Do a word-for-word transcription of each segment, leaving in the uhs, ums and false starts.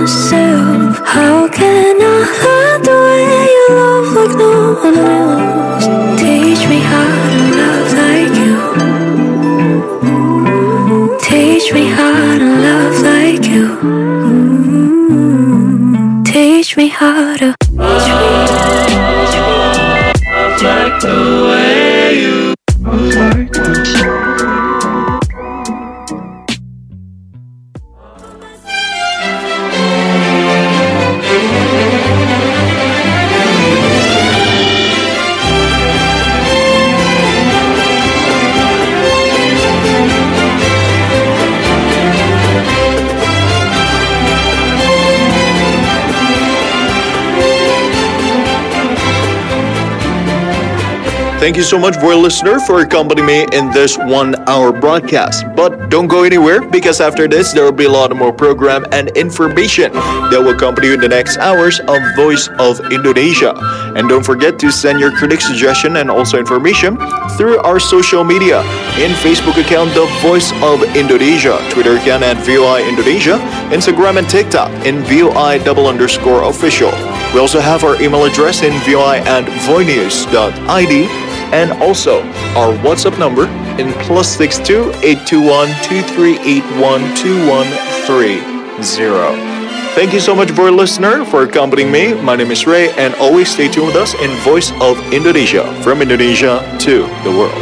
myself. How can I love the way you love like no one else? Teach me how to love like you. Teach me how to love like you. Teach me how to. Teach me like the way you like you. Thank you so much, dear listener, for accompanying me in this one-hour broadcast. But don't go anywhere, because after this, there will be a lot more program and information that will accompany you in the next hours of Voice of Indonesia. And don't forget to send your critic suggestion and also information through our social media. In Facebook account, The Voice of Indonesia, Twitter account at V O I Indonesia, Instagram and TikTok in V O I double underscore official. We also have our email address in V O I at voinews dot I D. And also our WhatsApp number in plus six two eight two one two three eight one two one three zero. Thank you so much, for listener, for accompanying me. My name is Ray, and always stay tuned with us in Voice of Indonesia, from Indonesia to the world.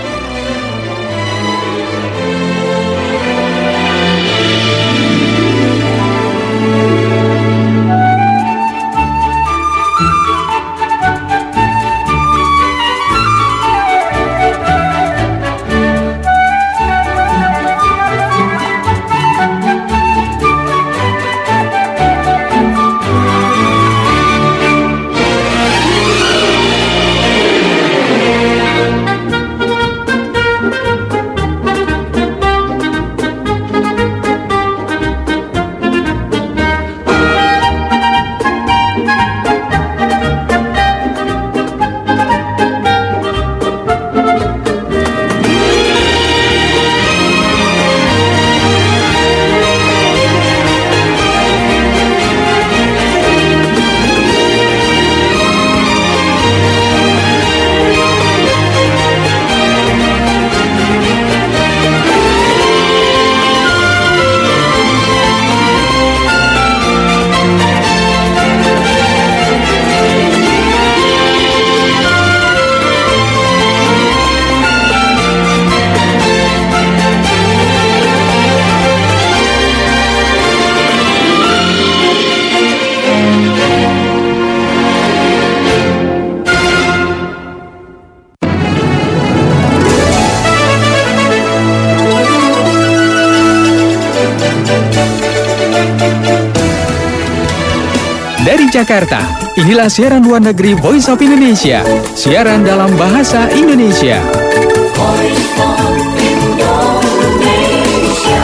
Dari Jakarta, inilah siaran luar negeri Voice of Indonesia, siaran dalam bahasa Indonesia. Voice of Indonesia.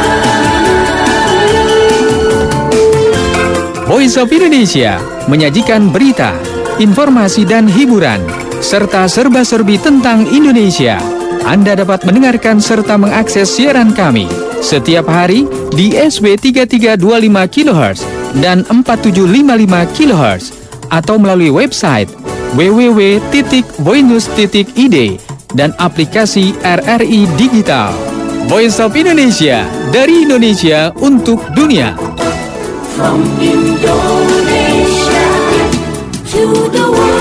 Voice of Indonesia menyajikan berita, informasi dan hiburan, serta serba-serbi tentang Indonesia. Anda dapat mendengarkan serta mengakses siaran kami setiap hari di S W tiga tiga dua lima kilohertz dan empat tujuh lima lima kilohertz atau melalui website w w w titik voinews titik i d dan aplikasi R R I Digital. Voice of Indonesia, dari Indonesia untuk dunia. From Indonesia to the world.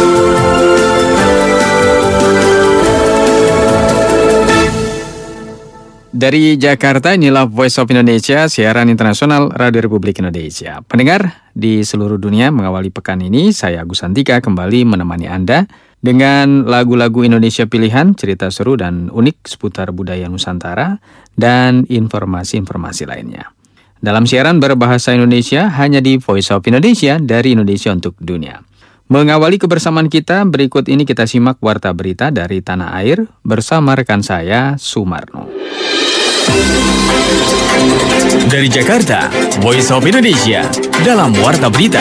Dari Jakarta, inilah Voice of Indonesia, siaran internasional Radio Republik Indonesia. Pendengar di seluruh dunia, mengawali pekan ini, saya Agus Santika kembali menemani Anda dengan lagu-lagu Indonesia pilihan, cerita seru dan unik seputar budaya Nusantara, dan informasi-informasi lainnya. Dalam siaran berbahasa Indonesia, hanya di Voice of Indonesia, dari Indonesia untuk dunia. Mengawali kebersamaan kita, berikut ini kita simak warta berita dari tanah air bersama rekan saya, Sumarno. Dari Jakarta, Voice of Indonesia, dalam warta berita.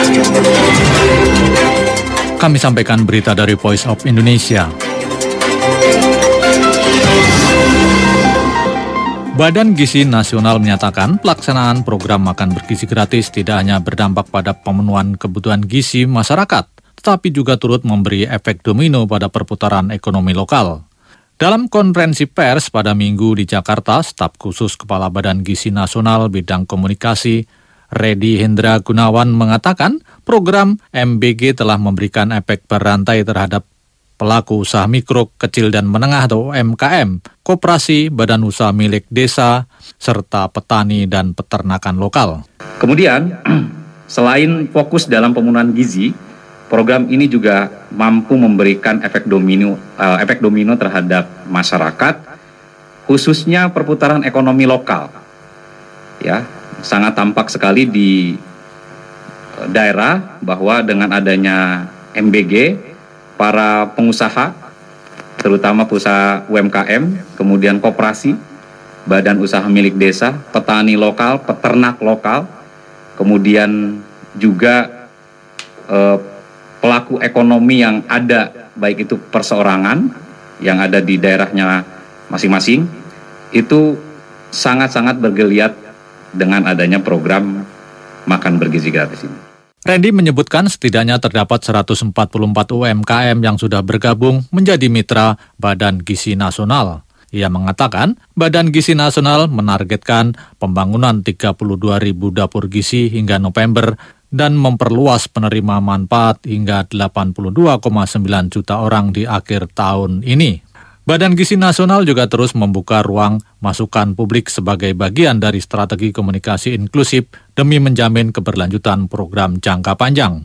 Kami sampaikan berita dari Voice of Indonesia. Badan Gizi Nasional menyatakan pelaksanaan program makan bergizi gratis tidak hanya berdampak pada pemenuhan kebutuhan gizi masyarakat, tetapi juga turut memberi efek domino pada perputaran ekonomi lokal. Dalam konferensi pers pada Minggu di Jakarta, staf khusus Kepala Badan Gizi Nasional bidang komunikasi, Reddy Hendra Gunawan mengatakan program M B G telah memberikan efek berantai terhadap pelaku usaha mikro, kecil dan menengah atau U M K M, koperasi, badan usaha milik desa, serta petani dan peternakan lokal. Kemudian, selain fokus dalam pemenuhan gizi, program ini juga mampu memberikan efek domino, uh, efek domino terhadap masyarakat, khususnya perputaran ekonomi lokal. Ya, sangat tampak sekali di daerah bahwa dengan adanya M B G, para pengusaha, terutama pengusaha U M K M, kemudian koperasi, badan usaha milik desa, petani lokal, peternak lokal, kemudian juga eh, pelaku ekonomi yang ada, baik itu perseorangan, yang ada di daerahnya masing-masing, itu sangat-sangat bergeliat dengan adanya program makan bergizi gratis ini. Randy menyebutkan setidaknya terdapat seratus empat puluh empat U M K M yang sudah bergabung menjadi mitra Badan Gizi Nasional. Ia mengatakan Badan Gizi Nasional menargetkan pembangunan tiga puluh dua ribu dapur gizi hingga November dan memperluas penerima manfaat hingga delapan puluh dua koma sembilan juta orang di akhir tahun ini. Badan Gizi Nasional juga terus membuka ruang masukan publik sebagai bagian dari strategi komunikasi inklusif demi menjamin keberlanjutan program jangka panjang.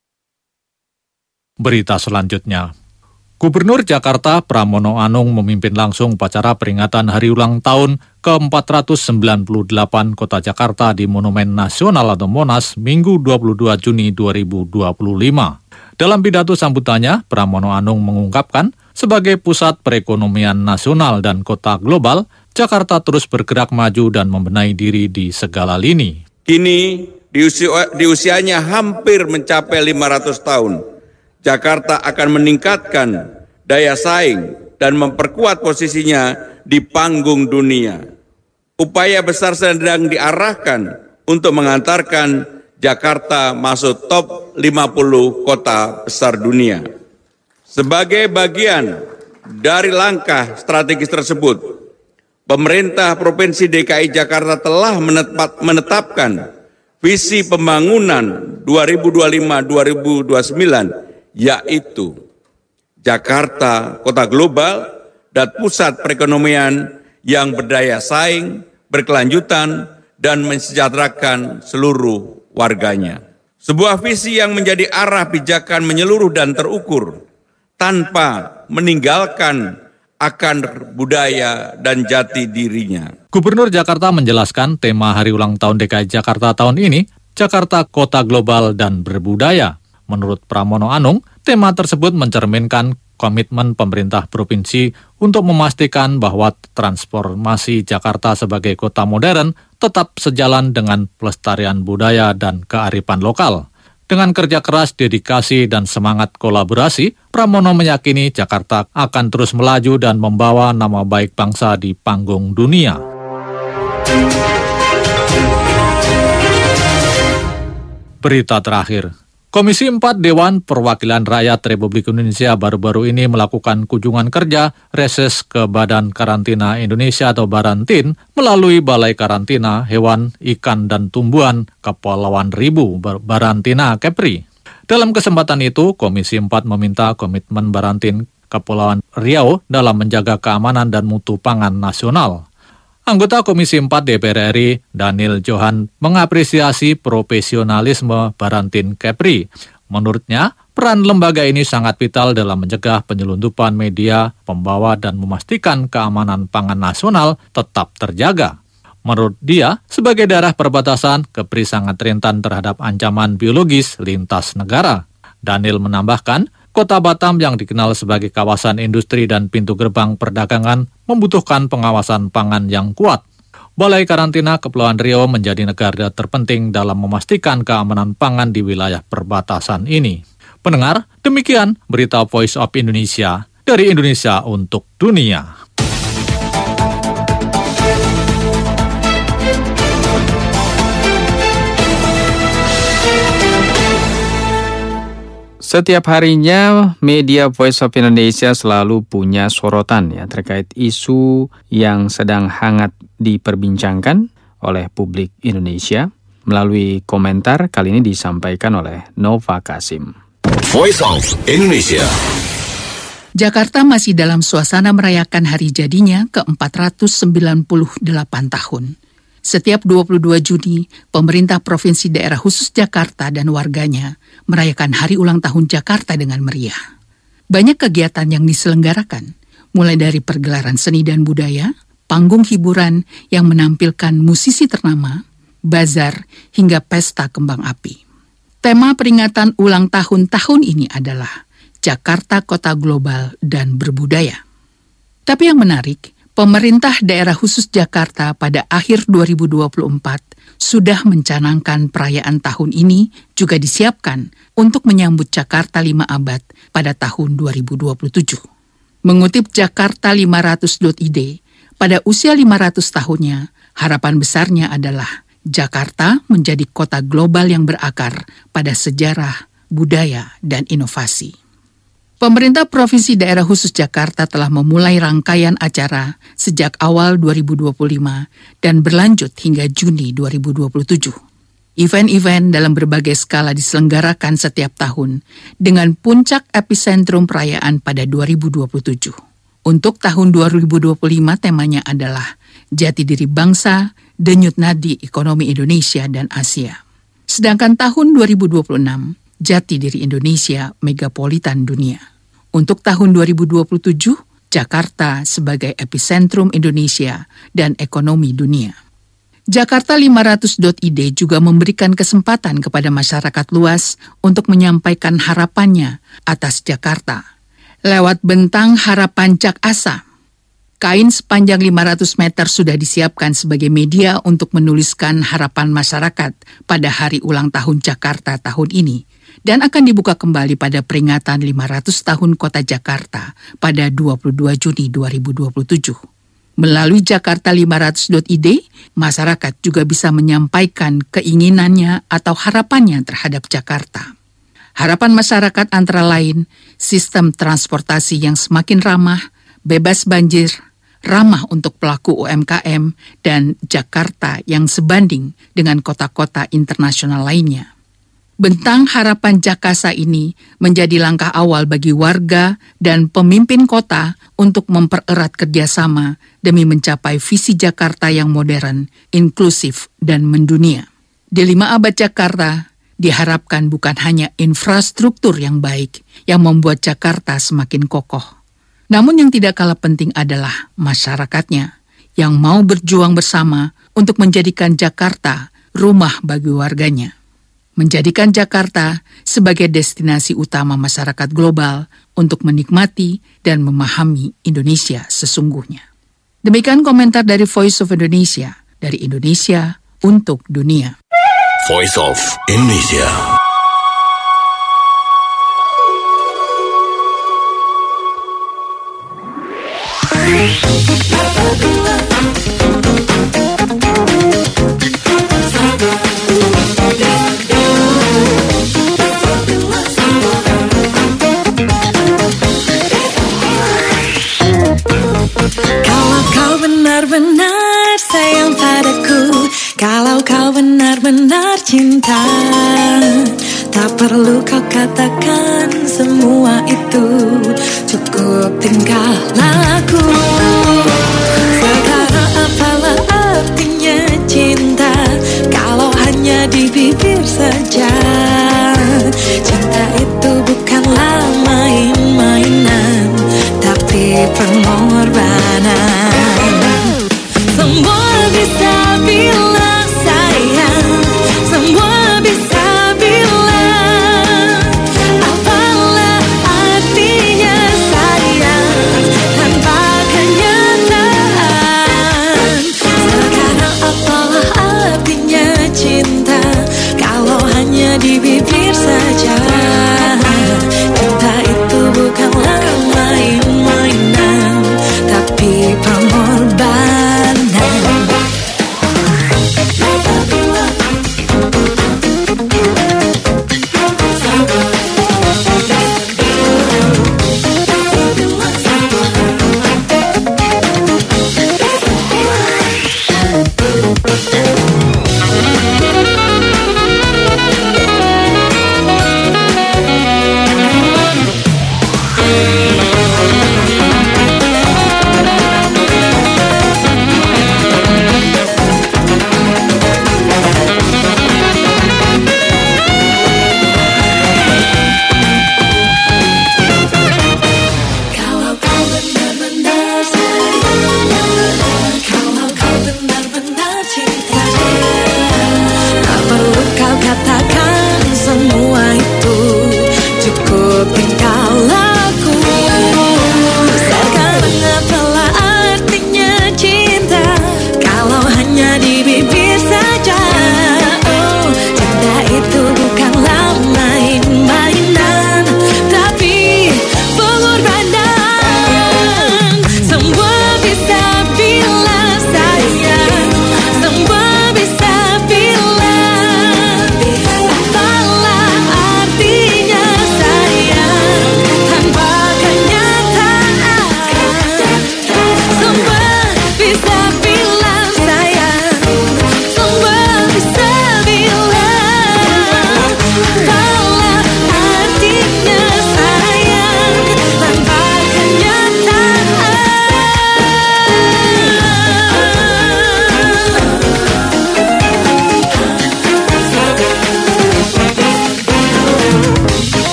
Berita selanjutnya, Gubernur Jakarta Pramono Anung memimpin langsung upacara peringatan hari ulang tahun ke empat ratus sembilan puluh delapan Kota Jakarta di Monumen Nasional atau Monas Minggu dua puluh dua Juni dua ribu dua puluh lima. Dalam pidato sambutannya, Pramono Anung mengungkapkan, sebagai pusat perekonomian nasional dan kota global, Jakarta terus bergerak maju dan membenahi diri di segala lini. Kini, di, usia, di usianya hampir mencapai lima ratus tahun, Jakarta akan meningkatkan daya saing dan memperkuat posisinya di panggung dunia. Upaya besar sedang diarahkan untuk mengantarkan Jakarta masuk top lima puluh kota besar dunia. Sebagai bagian dari langkah strategis tersebut, pemerintah Provinsi D K I Jakarta telah menetapkan visi pembangunan dua ribu dua puluh lima sampai dua ribu dua puluh sembilan, yaitu Jakarta kota global dan pusat perekonomian yang berdaya saing, berkelanjutan, dan mensejahterakan seluruh warganya. Sebuah visi yang menjadi arah pijakan menyeluruh dan terukur, tanpa meninggalkan akan budaya dan jati dirinya. Gubernur Jakarta menjelaskan tema hari ulang tahun D K I Jakarta tahun ini, Jakarta Kota Global dan Berbudaya. Menurut Pramono Anung, tema tersebut mencerminkan komitmen pemerintah provinsi untuk memastikan bahwa transformasi Jakarta sebagai kota modern tetap sejalan dengan pelestarian budaya dan kearifan lokal. Dengan kerja keras, dedikasi, dan semangat kolaborasi, Pramono meyakini Jakarta akan terus melaju dan membawa nama baik bangsa di panggung dunia. Berita terakhir, Komisi empat Dewan Perwakilan Rakyat Republik Indonesia baru-baru ini melakukan kunjungan kerja reses ke Badan Karantina Indonesia atau Barantin melalui Balai Karantina Hewan, Ikan, dan Tumbuhan Kepulauan Riau Barantina Kepri. Dalam kesempatan itu, Komisi empat meminta komitmen Barantin Kepulauan Riau dalam menjaga keamanan dan mutu pangan nasional. Anggota Komisi empat D P R R I, Daniel Johan, mengapresiasi profesionalisme Barantin Kepri. Menurutnya, peran lembaga ini sangat vital dalam mencegah penyelundupan media, pembawa, dan memastikan keamanan pangan nasional tetap terjaga. Menurut dia, sebagai daerah perbatasan, Kepri sangat rentan terhadap ancaman biologis lintas negara. Daniel menambahkan, Kota Batam yang dikenal sebagai kawasan industri dan pintu gerbang perdagangan membutuhkan pengawasan pangan yang kuat. Balai Karantina Kepulauan Riau menjadi negara terpenting dalam memastikan keamanan pangan di wilayah perbatasan ini. Pendengar, demikian berita Voice of Indonesia dari Indonesia untuk dunia. Setiap harinya media Voice of Indonesia selalu punya sorotan ya terkait isu yang sedang hangat diperbincangkan oleh publik Indonesia. Melalui komentar kali ini disampaikan oleh Nova Kasim. Voice of Indonesia. Jakarta masih dalam suasana merayakan hari jadinya ke empat ratus sembilan puluh delapan tahun. Setiap dua puluh dua Juni, pemerintah Provinsi Daerah Khusus Jakarta dan warganya merayakan Hari Ulang Tahun Jakarta dengan meriah. Banyak kegiatan yang diselenggarakan, mulai dari pergelaran seni dan budaya, panggung hiburan yang menampilkan musisi ternama, bazar, hingga pesta kembang api. Tema peringatan ulang tahun tahun ini adalah Jakarta Kota Global dan Berbudaya. Tapi yang menarik, pemerintah Daerah Khusus Jakarta pada akhir dua ribu dua puluh empat sudah mencanangkan perayaan tahun ini juga disiapkan untuk menyambut Jakarta lima abad pada tahun dua ribu dua puluh tujuh. Mengutip Jakarta lima ratus dot I D, pada usia lima ratus tahunnya, harapan besarnya adalah Jakarta menjadi kota global yang berakar pada sejarah, budaya, dan inovasi. Pemerintah Provinsi Daerah Khusus Jakarta telah memulai rangkaian acara sejak awal dua ribu dua puluh lima dan berlanjut hingga Juni dua ribu dua puluh tujuh. Event-event dalam berbagai skala diselenggarakan setiap tahun dengan puncak epicentrum perayaan pada dua ribu dua puluh tujuh. Untuk tahun dua ribu dua puluh lima temanya adalah Jati Diri Bangsa, Denyut Nadi Ekonomi Indonesia dan Asia. Sedangkan tahun dua ribu dua puluh enam, Jati Diri Indonesia Megapolitan Dunia. Untuk tahun dua ribu dua puluh tujuh, Jakarta sebagai epicentrum Indonesia dan ekonomi dunia. Jakarta lima ratus dot I D juga memberikan kesempatan kepada masyarakat luas untuk menyampaikan harapannya atas Jakarta. Lewat bentang harapan Cak Asa, kain sepanjang lima ratus meter sudah disiapkan sebagai media untuk menuliskan harapan masyarakat pada hari ulang tahun Jakarta tahun ini dan akan dibuka kembali pada peringatan lima ratus tahun Kota Jakarta pada dua puluh dua Juni dua ribu dua puluh tujuh. Melalui Jakarta lima ratus dot I D, masyarakat juga bisa menyampaikan keinginannya atau harapannya terhadap Jakarta. Harapan masyarakat antara lain sistem transportasi yang semakin ramah, bebas banjir, ramah untuk pelaku U M K M, dan Jakarta yang sebanding dengan kota-kota internasional lainnya. Bentang harapan Jakasa ini menjadi langkah awal bagi warga dan pemimpin kota untuk mempererat kerjasama demi mencapai visi Jakarta yang modern, inklusif, dan mendunia. Di lima abad Jakarta, diharapkan bukan hanya infrastruktur yang baik yang membuat Jakarta semakin kokoh. Namun yang tidak kalah penting adalah masyarakatnya yang mau berjuang bersama untuk menjadikan Jakarta rumah bagi warganya. Menjadikan Jakarta sebagai destinasi utama masyarakat global untuk menikmati dan memahami Indonesia sesungguhnya. Demikian komentar dari Voice of Indonesia, dari Indonesia untuk dunia. Voice of Indonesia. Kalau kau benar-benar sayang padaku, kalau kau benar-benar cinta, tak perlu kau katakan semua itu, cukup tingkah laku. Sekarang apalah artinya cinta kalau hanya di bibir saja. Cinta itu bukanlah main-mainan, tapi pengorbanan. Semua bisa bilang sayang, semua bisa bilang apalah artinya sayang tanpa kenyataan. Sekarang apalah artinya cinta kalau hanya di bibir saja. Cinta itu bukanlah main-mainan, tapi pengorbanan.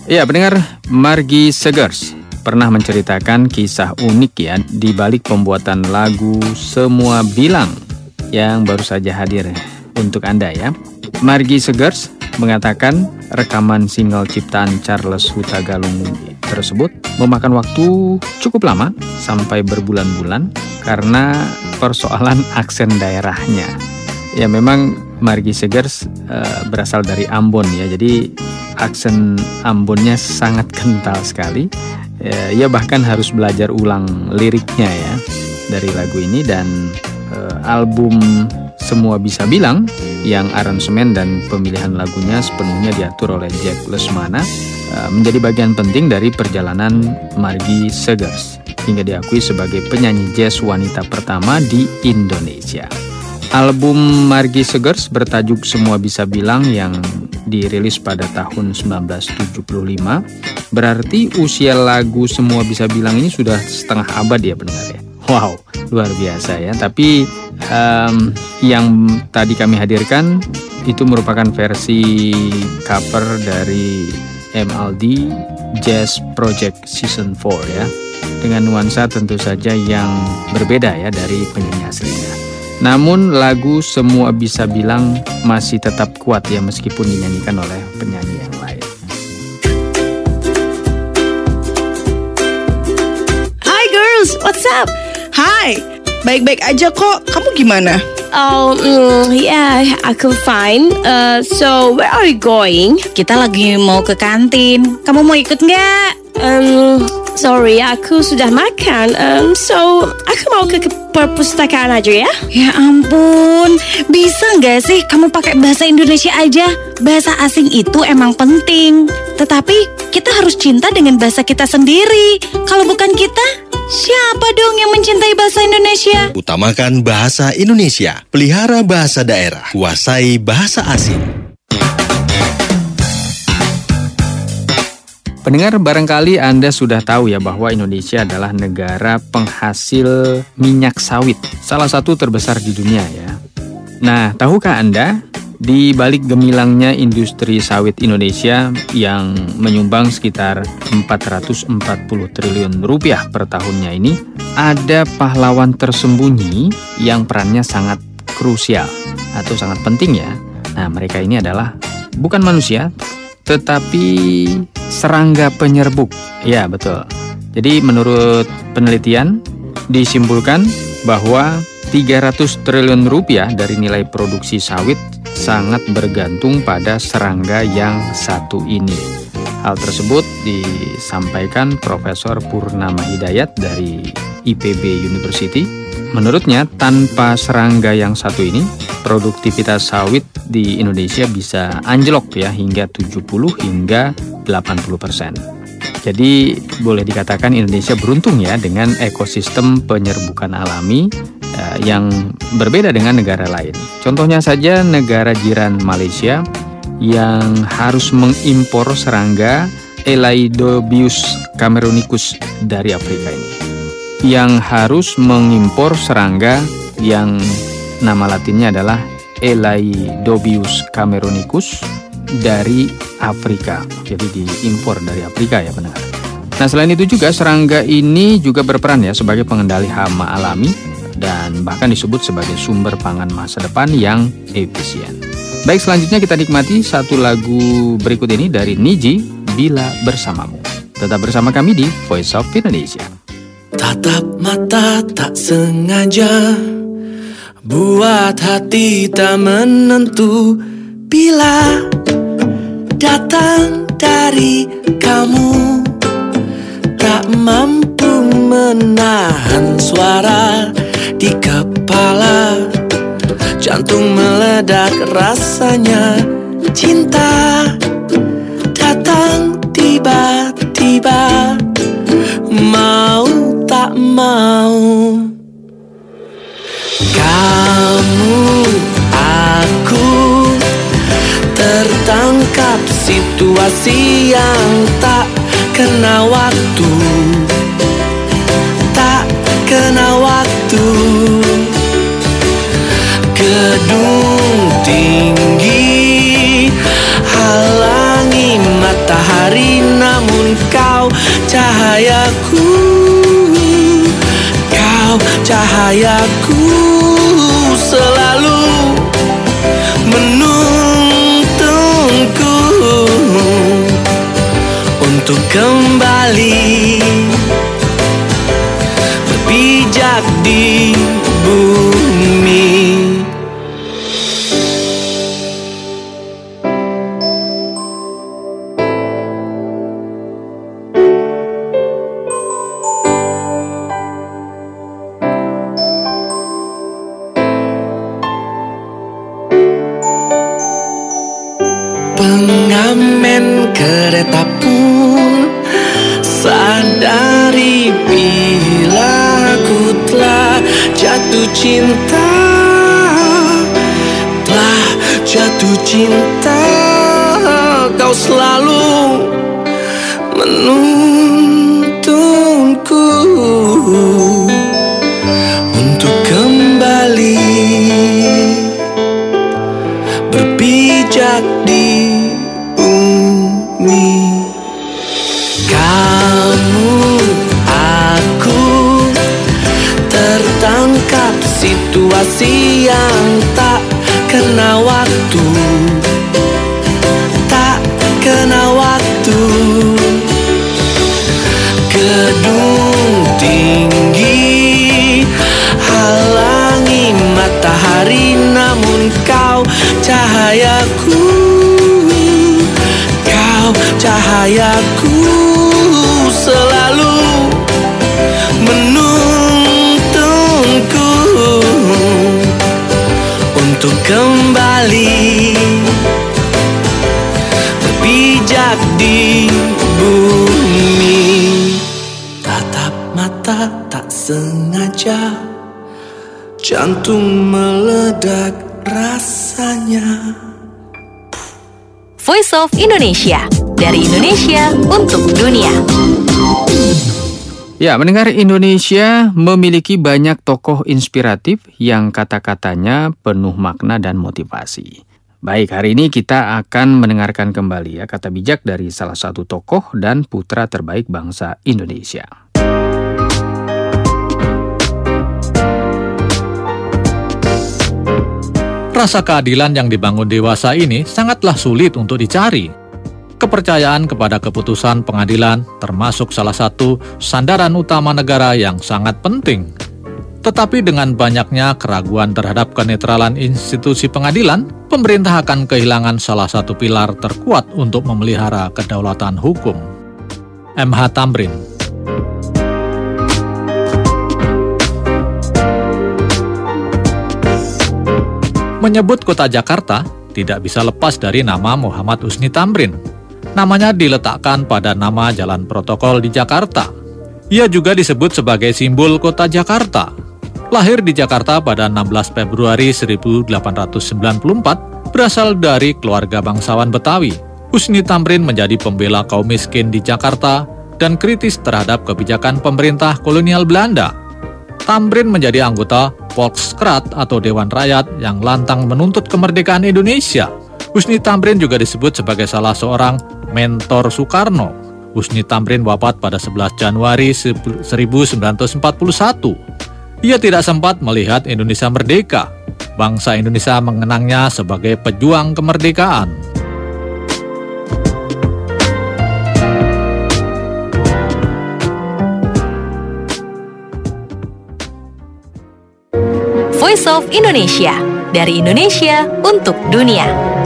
Ya, pendengar, Margie Segers pernah menceritakan kisah unik ya di balik pembuatan lagu Semua Bilang yang baru saja hadir untuk Anda ya. Margie Segers mengatakan rekaman single ciptaan Charles Hutagalung tersebut memakan waktu cukup lama sampai berbulan-bulan karena persoalan aksen daerahnya. Ya, memang Margie Segers uh, berasal dari Ambon ya, jadi aksen Ambonnya sangat kental sekali. Ya, ia bahkan harus belajar ulang liriknya ya dari lagu ini, dan uh, album Semua Bisa Bilang yang aransemen dan pemilihan lagunya sepenuhnya diatur oleh Jack Lesmana uh, menjadi bagian penting dari perjalanan Margie Segers hingga diakui sebagai penyanyi jazz wanita pertama di Indonesia. Album Margie Segers bertajuk Semua Bisa Bilang yang dirilis pada tahun sembilan belas tujuh puluh lima. Berarti usia lagu Semua Bisa Bilang ini sudah setengah abad ya pendengar ya. Wow, luar biasa ya. Tapi um, yang tadi kami hadirkan itu merupakan versi cover dari M L D Jazz Project Season four ya, dengan nuansa tentu saja yang berbeda ya dari penyanyi aslinya. Namun lagu Semua Bisa Bilang masih tetap kuat ya meskipun dinyanyikan oleh penyanyi yang lain. Hi girls, what's up? Hai, baik-baik aja kok. Kamu gimana? Oh, mm, yeah, aku fine. Uh, so, where are you going? Kita lagi mau ke kantin. Kamu mau ikut nggak? Um, sorry, aku sudah makan. Um, so, aku mau ke, ke perpustakaan aja ya. Ya ampun, bisa nggak sih kamu pakai bahasa Indonesia aja? Bahasa asing itu emang penting, tetapi kita harus cinta dengan bahasa kita sendiri. Kalau bukan kita, siapa dong yang mencintai bahasa Indonesia? Utamakan bahasa Indonesia, pelihara bahasa daerah, kuasai bahasa asing. Pendengar, barangkali Anda sudah tahu ya bahwa Indonesia adalah negara penghasil minyak sawit, salah satu terbesar di dunia ya. Nah, tahukah Anda, di balik gemilangnya industri sawit Indonesia yang menyumbang sekitar empat ratus empat puluh triliun rupiah per tahunnya ini, ada pahlawan tersembunyi yang perannya sangat krusial atau sangat penting ya. Nah, mereka ini adalah bukan manusia, tetapi serangga penyerbuk. Ya, betul. Jadi menurut penelitian disimpulkan bahwa tiga ratus triliun rupiah dari nilai produksi sawit sangat bergantung pada serangga yang satu ini. Hal tersebut disampaikan Profesor Purnama Hidayat dari I P B University. Menurutnya, tanpa serangga yang satu ini, produktivitas sawit di Indonesia bisa anjlok ya hingga tujuh puluh hingga delapan puluh persen. Jadi boleh dikatakan Indonesia beruntung ya dengan ekosistem penyerbukan alami eh, yang berbeda dengan negara lain. Contohnya saja negara jiran Malaysia yang harus mengimpor serangga Elaiodobius cameronicus dari Afrika ini, yang harus mengimpor serangga yang nama latinnya adalah Elaiodobius cameronicus dari Afrika. Jadi diimpor dari Afrika ya pendengar. Nah, selain itu juga serangga ini juga berperan ya sebagai pengendali hama alami dan bahkan disebut sebagai sumber pangan masa depan yang efisien. Baik, selanjutnya kita nikmati satu lagu berikut ini dari Niji, Bila Bersamamu. Tetap bersama kami di Voice of Indonesia. Tatap mata tak sengaja buat hati tak menentu, bila datang dari kamu tak mampu menahan suara di kepala, jantung meledak rasanya, cinta datang tiba-tiba, mau tak mau. Kamu, aku tertangkap situasi yang tak kena waktu, tak kena waktu. Gedung tinggi halangi matahari cahayaku, kau cahayaku, selalu menuntunku untuk kembali berpijak di bumi. Pengamen kereta pun sadari bila ku telah jatuh cinta, telah jatuh cinta. Kau selalu menuntunku untuk kembali berpijak di bumi. Kamu, aku tertangkap situasi yang tak kena waktu, tak kena waktu. Gedung tinggi halangi matahari, namun kau cahayaku, kau cahayaku, selalu menuntunku untuk kembali berpijak di bumi. Tatap mata tak sengaja, jantung meledak rasanya. Voice of Indonesia, dari Indonesia untuk dunia. Ya, mendengar Indonesia memiliki banyak tokoh inspiratif yang kata-katanya penuh makna dan motivasi. Baik, hari ini kita akan mendengarkan kembali ya kata bijak dari salah satu tokoh dan putra terbaik bangsa Indonesia. Rasa keadilan yang dibangun dewasa ini sangatlah sulit untuk dicari. Kepercayaan kepada keputusan pengadilan termasuk salah satu sandaran utama negara yang sangat penting. Tetapi dengan banyaknya keraguan terhadap kenetralan institusi pengadilan, pemerintah akan kehilangan salah satu pilar terkuat untuk memelihara kedaulatan hukum. M H Thamrin. Menyebut kota Jakarta tidak bisa lepas dari nama Muhammad Husni Thamrin. Namanya diletakkan pada nama jalan protokol di Jakarta. Ia juga disebut sebagai simbol kota Jakarta. Lahir di Jakarta pada enam belas Februari seribu delapan ratus sembilan puluh empat, berasal dari keluarga bangsawan Betawi. Husni Thamrin menjadi pembela kaum miskin di Jakarta dan kritis terhadap kebijakan pemerintah kolonial Belanda. Thamrin menjadi anggota Volksraad atau Dewan Rakyat yang lantang menuntut kemerdekaan Indonesia. Husni Thamrin juga disebut sebagai salah seorang mentor Soekarno. Husni Thamrin wafat pada sebelas Januari seribu sembilan ratus empat puluh satu. Ia tidak sempat melihat Indonesia merdeka. Bangsa Indonesia mengenangnya sebagai pejuang kemerdekaan. Voice of Indonesia, dari Indonesia untuk dunia.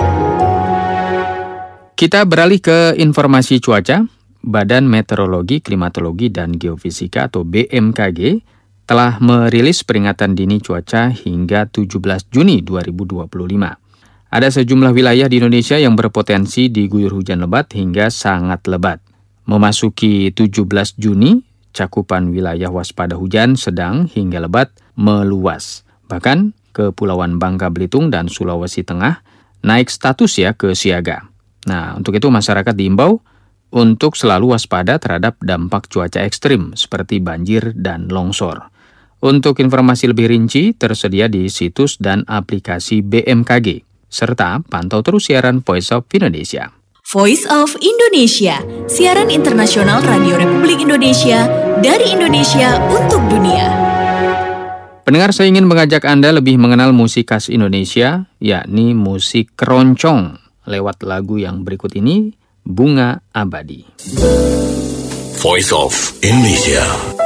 Kita beralih ke informasi cuaca. Badan Meteorologi, Klimatologi, dan Geofisika atau B M K G telah merilis peringatan dini cuaca hingga tujuh belas Juni dua ribu dua puluh lima. Ada sejumlah wilayah di Indonesia yang berpotensi diguyur hujan lebat hingga sangat lebat. Memasuki tujuh belas Juni, cakupan wilayah waspada hujan sedang hingga lebat meluas. Bahkan Kepulauan Bangka Belitung dan Sulawesi Tengah naik status ya ke siaga. Nah, untuk itu masyarakat diimbau untuk selalu waspada terhadap dampak cuaca ekstrim seperti banjir dan longsor. Untuk informasi lebih rinci tersedia di situs dan aplikasi B M K G, serta pantau terus siaran Voice of Indonesia. Voice of Indonesia, siaran internasional Radio Republik Indonesia dari Indonesia untuk dunia. Pendengar, saya ingin mengajak Anda lebih mengenal musik khas Indonesia, yakni musik keroncong, lewat lagu yang berikut ini, Bunga Abadi. Voice of Indonesia.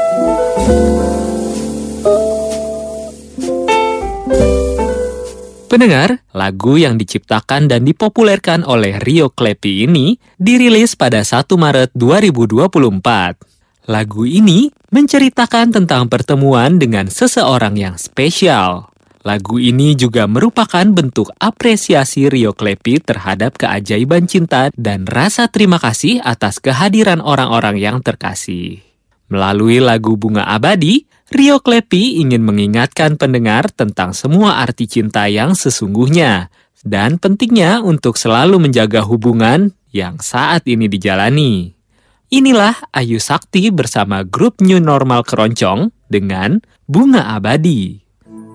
Pendengar, lagu yang diciptakan dan dipopulerkan oleh Rio Klepi ini dirilis pada satu Maret dua ribu dua puluh empat. Lagu ini menceritakan tentang pertemuan dengan seseorang yang spesial. Lagu ini juga merupakan bentuk apresiasi Rio Klepi terhadap keajaiban cinta dan rasa terima kasih atas kehadiran orang-orang yang terkasih. Melalui lagu Bunga Abadi, Rio Klepi ingin mengingatkan pendengar tentang semua arti cinta yang sesungguhnya dan pentingnya untuk selalu menjaga hubungan yang saat ini dijalani. Inilah Ayu Sakti bersama grup New Normal Keroncong dengan Bunga Abadi.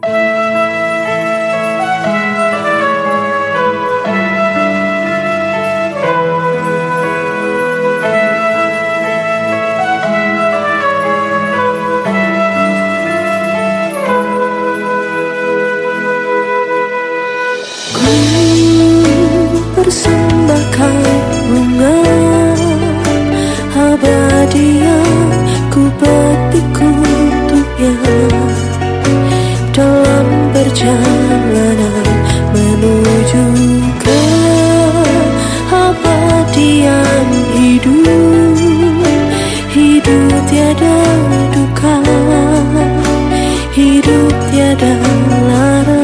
Persembahkan bunga abadi yang ku petik untuknya dalam perjalanan menuju ke abadian hidup. Hidup tiada duka, hidup tiada lara.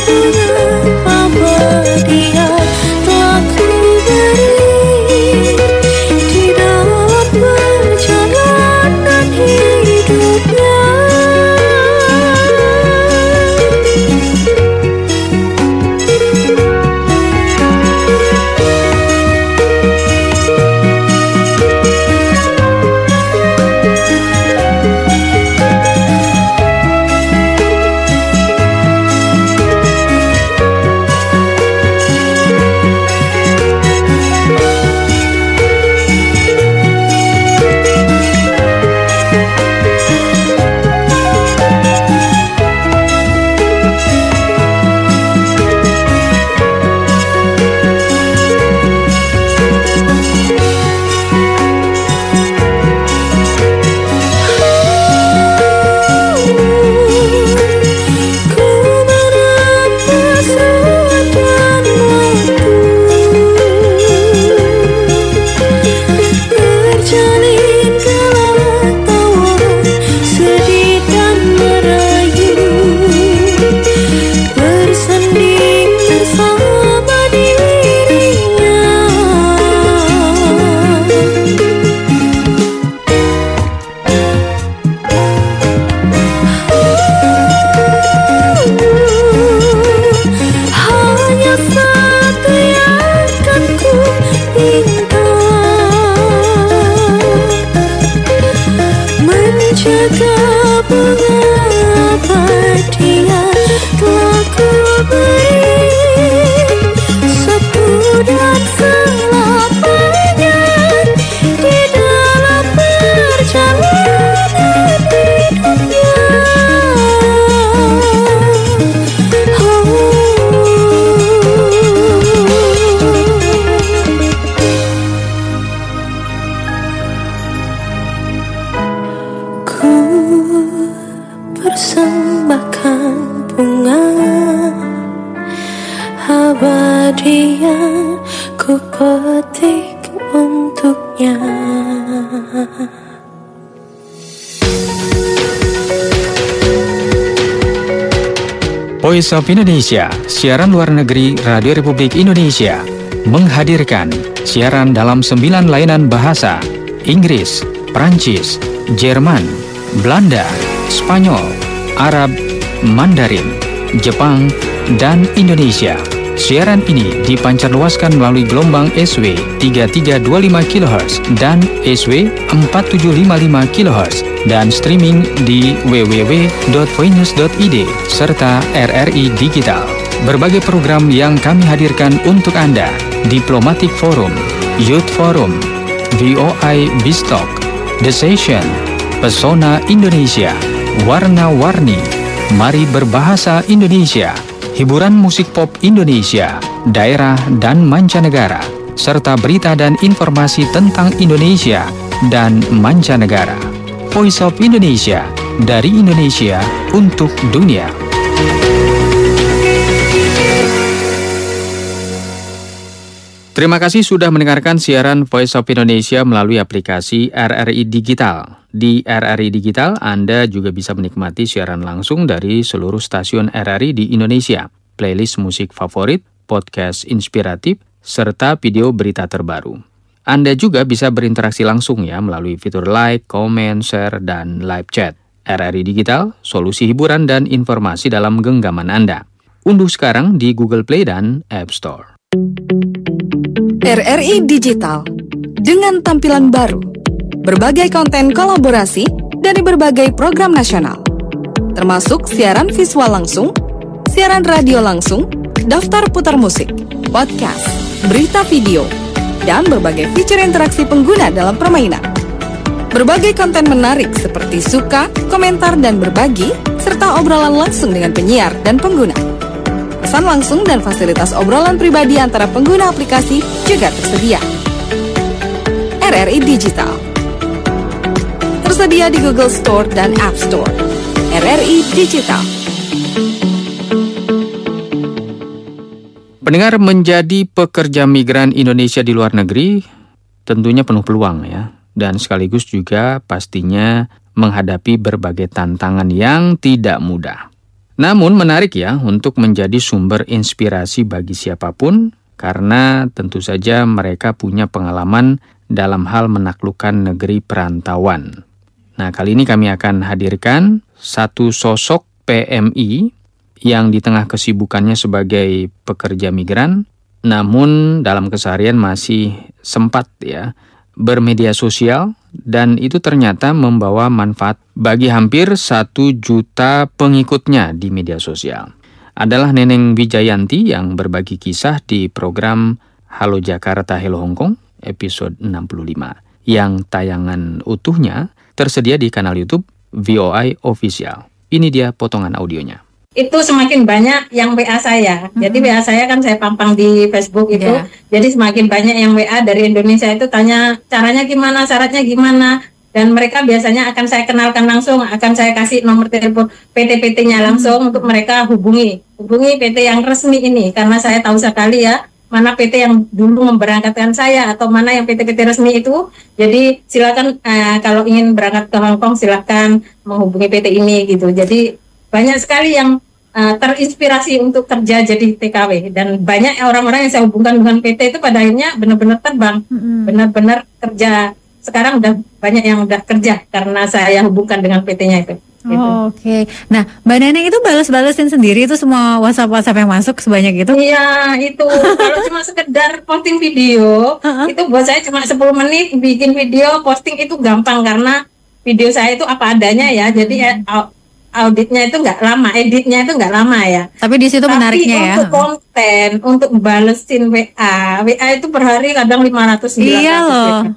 Dia telah ku beri detik untuknya. Voice of Indonesia, siaran luar negeri Radio Republik Indonesia, menghadirkan siaran dalam sembilan layanan bahasa: Inggris, Prancis, Jerman, Belanda, Spanyol, Arab, Mandarin, Jepang, dan Indonesia. Siaran ini dipancarluaskan melalui gelombang S W tiga tiga dua lima kilohertz dan S W empat tujuh lima lima kilohertz dan streaming di w w w dot voinews dot i d serta R R I Digital. Berbagai program yang kami hadirkan untuk Anda: Diplomatic Forum, Youth Forum, V O I Bistalk, The Session, Pesona Indonesia, Warna-Warni, Mari Berbahasa Indonesia, hiburan musik pop Indonesia, daerah dan mancanegara, serta berita dan informasi tentang Indonesia dan mancanegara. Voice of Indonesia, dari Indonesia untuk dunia. Terima kasih sudah mendengarkan siaran Voice of Indonesia melalui aplikasi R R I Digital. Di R R I Digital, Anda juga bisa menikmati siaran langsung dari seluruh stasiun R R I di Indonesia, playlist musik favorit, podcast inspiratif, serta video berita terbaru. Anda juga bisa berinteraksi langsung ya melalui fitur like, comment, share, dan live chat. R R I Digital, solusi hiburan dan informasi dalam genggaman Anda. Unduh sekarang di Google Play dan App Store. R R I Digital, dengan tampilan baru, berbagai konten kolaborasi dari berbagai program nasional, termasuk siaran visual langsung, siaran radio langsung, daftar putar musik, podcast, berita video, dan berbagai fitur interaksi pengguna dalam permainan. Berbagai konten menarik seperti suka, komentar, dan berbagi, serta obrolan langsung dengan penyiar dan pengguna. Pesan langsung dan fasilitas obrolan pribadi antara pengguna aplikasi juga tersedia. R R I Digital tersedia di Google Store dan App Store. R R I Digital. Pendengar, menjadi pekerja migran Indonesia di luar negeri tentunya penuh peluang ya, dan sekaligus juga pastinya menghadapi berbagai tantangan yang tidak mudah. Namun menarik ya untuk menjadi sumber inspirasi bagi siapapun, karena tentu saja mereka punya pengalaman dalam hal menaklukkan negeri perantauan. Nah, kali ini kami akan hadirkan satu sosok P M I yang di tengah kesibukannya sebagai pekerja migran, namun dalam keseharian masih sempat ya bermedia sosial, dan itu ternyata membawa manfaat bagi hampir satu juta pengikutnya di media sosial. Adalah Neneng Wijayanti yang berbagi kisah di program Halo Jakarta, Hello Hong Kong episode enam puluh lima, yang tayangan utuhnya tersedia di kanal YouTube V O I Official. Ini dia potongan audionya. Itu semakin banyak yang W A saya. Mm-hmm. Jadi W A saya kan saya pampang di Facebook itu. Yeah. Jadi semakin banyak yang W A dari Indonesia itu tanya caranya gimana, syaratnya gimana. Dan mereka biasanya akan saya kenalkan langsung, akan saya kasih nomor telepon P T P T-nya langsung mm-hmm. untuk mereka hubungi. Hubungi P T yang resmi ini, karena saya tahu sekali ya, mana P T yang dulu memberangkatkan saya atau mana yang P T P T resmi itu. Jadi silakan uh, kalau ingin berangkat ke Hong Kong silakan menghubungi P T ini gitu. Jadi banyak sekali yang Uh, terinspirasi untuk kerja jadi T K W, dan banyak orang-orang yang saya hubungkan dengan P T itu pada akhirnya benar-benar terbang, mm-hmm. benar-benar kerja. Sekarang udah banyak yang udah kerja karena saya hubungkan dengan P T-nya itu. Oh, gitu. Oke, okay. Nah Mbak Neneng itu balas-balasin sendiri itu semua WhatsApp-WhatsApp yang masuk sebanyak itu? Iya itu, kalau cuma sekedar posting video, uh-huh. itu buat saya cuma sepuluh menit bikin video, posting itu gampang karena video saya itu apa adanya ya, jadi ya, auditnya itu nggak lama, editnya itu nggak lama ya. Tapi di situ menariknya ya. Tapi untuk konten, untuk balesin W A, W A itu per hari kadang lima ratus sembilan ratus. Iya loh. Ya.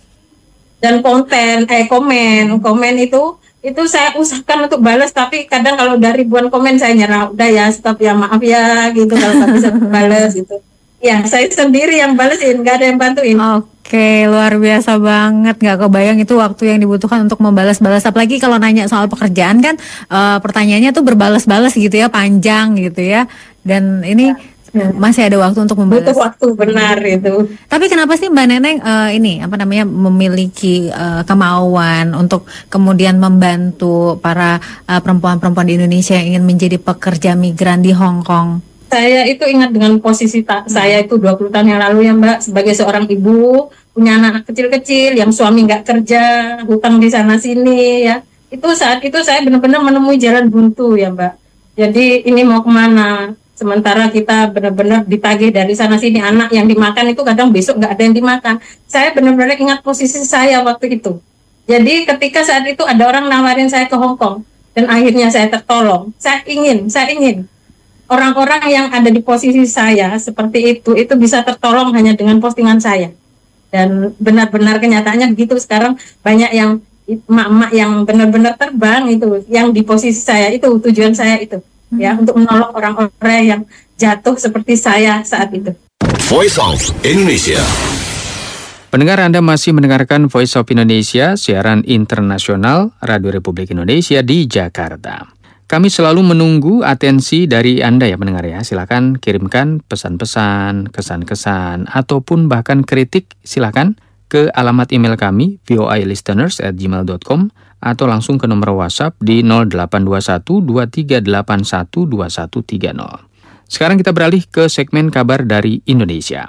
Dan konten, eh komen, komen itu itu saya usahakan untuk balas, tapi kadang kalau udah ribuan komen saya nyerah, udah ya stop ya, maaf ya gitu kalau nggak bisa balas gitu. Ya saya sendiri yang balesin, nggak ada yang bantuin. Oke, luar biasa banget, nggak kebayang itu waktu yang dibutuhkan untuk membalas-balas. Apalagi kalau nanya soal pekerjaan kan, uh, pertanyaannya tuh berbalas-balas gitu ya, panjang gitu ya. Dan ini ya. Masih ada waktu untuk membalas. Butuh waktu, benar itu. Tapi kenapa sih Mbak Neneng uh, ini apa namanya memiliki uh, kemauan untuk kemudian membantu para uh, perempuan-perempuan di Indonesia yang ingin menjadi pekerja migran di Hong Kong? Saya itu ingat dengan posisi ta- saya itu dua puluh tahun yang lalu ya Mbak, sebagai seorang ibu, punya anak kecil-kecil yang suami nggak kerja, hutang di sana sini ya. Itu saat itu saya benar-benar menemui jalan buntu ya Mbak. Jadi ini mau kemana? Sementara kita benar-benar ditagih dari sana sini, anak yang dimakan itu kadang besok nggak ada yang dimakan. Saya benar-benar ingat posisi saya waktu itu. Jadi ketika saat itu ada orang nawarin saya ke Hong Kong dan akhirnya saya tertolong. Saya ingin, saya ingin orang-orang yang ada di posisi saya seperti itu itu bisa tertolong hanya dengan postingan saya. Dan benar-benar kenyataannya begitu. Sekarang banyak yang emak-emak yang benar-benar terbang itu, yang di posisi saya itu, tujuan saya itu. Ya, untuk menolong orang-orang yang jatuh seperti saya saat itu. Voice of Indonesia. Pendengar, Anda masih mendengarkan Voice of Indonesia, siaran internasional Radio Republik Indonesia di Jakarta. Kami selalu menunggu atensi dari Anda ya pendengar ya. Silakan kirimkan pesan-pesan, kesan-kesan, ataupun bahkan kritik silakan ke alamat email kami voilisteners at gmail dot com atau langsung ke nomor WhatsApp di nol delapan dua satu dua tiga delapan satu dua satu tiga nol. Sekarang kita beralih ke segmen kabar dari Indonesia.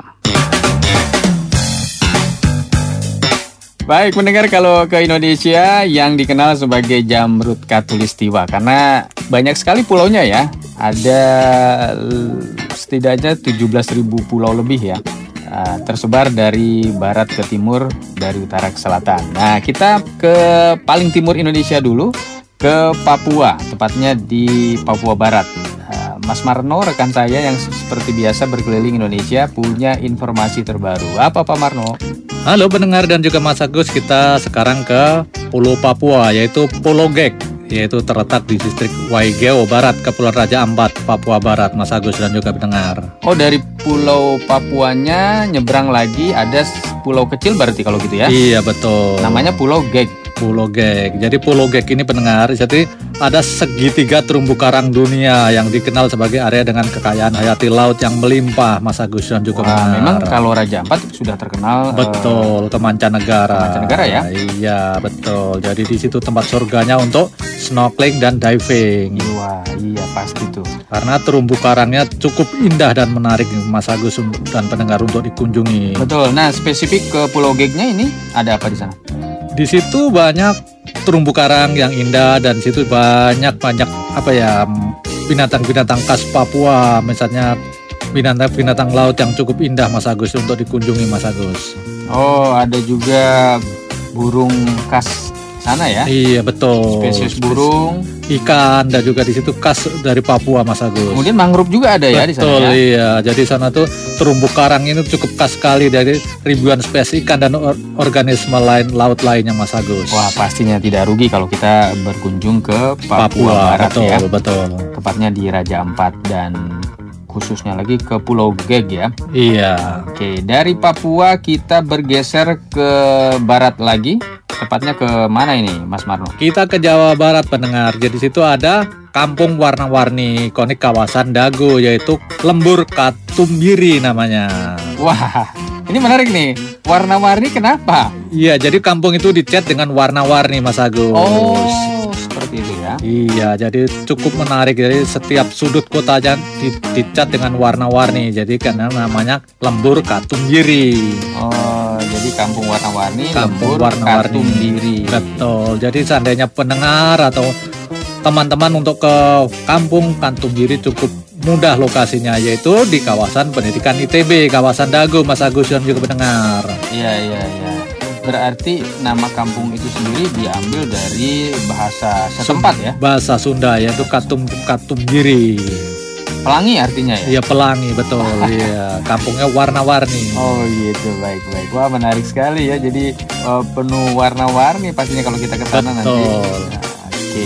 Baik, mendengar kalau ke Indonesia yang dikenal sebagai Jamrut Khatulistiwa karena banyak sekali pulaunya ya. Ada setidaknya tujuh belas ribu pulau lebih ya. Tersebar dari barat ke timur, dari utara ke selatan. Nah, kita ke paling timur Indonesia dulu, ke Papua, tepatnya di Papua Barat. Mas Marno, rekan saya yang seperti biasa berkeliling Indonesia, punya informasi terbaru. Apa Pak Marno? Halo pendengar dan juga Mas Agus, kita sekarang ke Pulau Papua, yaitu Pulau Gek, yaitu terletak di distrik Waigeo Barat, Kepulauan Raja Ampat, Papua Barat, Mas Agus dan juga pendengar. Oh, dari Pulau Papuanya nyebrang lagi ada pulau kecil berarti kalau gitu ya? Iya, betul. Namanya Pulau Gek. Pulau Gek. Jadi Pulau Gek ini pendengar, jadi ada segitiga terumbu karang dunia yang dikenal sebagai area dengan kekayaan hayati laut yang melimpah, Mas Agus dan juga Wah, pendengar. memang kalau Raja Ampat sudah terkenal betul uh, ke mancanegara. Mancanegara ya? Iya, betul. Jadi di situ tempat surganya untuk snorkeling dan diving. Wah, iya pasti tuh. Karena terumbu karangnya cukup indah dan menarik, Mas Agus dan pendengar untuk dikunjungi. Betul. Nah, spesifik ke Pulau Geknya ini ada apa di sana? Di situ banyak terumbu karang yang indah dan di situ banyak banyak apa ya binatang-binatang khas Papua, misalnya binatang-binatang laut yang cukup indah, Mas Agus, untuk dikunjungi, Mas Agus. Oh, ada juga burung khas sana ya? Iya, betul. Spesies burung, ikan, dan juga di situ khas dari Papua, Mas Agus. Kemudian mangrove juga ada ya di sana. Betul, ya? Iya. Jadi sana tuh terumbu karang ini cukup khas sekali dari ribuan spesies ikan dan or- organisme lain laut lainnya, Mas Agus. Wah, pastinya tidak rugi kalau kita berkunjung ke Papua, Papua Barat betul, ya. Betul. Tepatnya di Raja Ampat dan khususnya lagi ke Pulau Gek ya. Iya. Oke, dari Papua kita bergeser ke barat lagi. Tepatnya ke mana ini, Mas Marno? Kita ke Jawa Barat, pendengar. Jadi situ ada kampung warna-warni ikonik kawasan Dago, yaitu Lembur Katumbiri namanya. Wah, ini menarik nih. Warna-warni kenapa? Iya, jadi kampung itu dicat dengan warna-warni, Mas Agus. Oh, seperti itu ya. Iya, jadi cukup menarik. Jadi setiap sudut kotanya dicat dengan warna-warni. Jadi karena namanya Lembur Katumbiri. Oh, jadi kampung warna-warni, kampung Lembur warna-warni. Katumbiri. Betul. Jadi seandainya pendengar atau teman-teman untuk ke kampung Katumbiri cukup mudah lokasinya, yaitu di kawasan pendidikan I T B, kawasan Dago, Mas Agus dan juga pendengar. Iya, iya, iya. Berarti nama kampung itu sendiri diambil dari bahasa setempat ya? Bahasa Sunda, yaitu Katum Katumbiri. Pelangi artinya ya? Iya, pelangi, betul. Iya, kampungnya warna-warni. Oh gitu, baik-baik. Wah, menarik sekali ya. Jadi uh, penuh warna-warni pastinya kalau kita ke sana nanti. Betul. Nah, oke.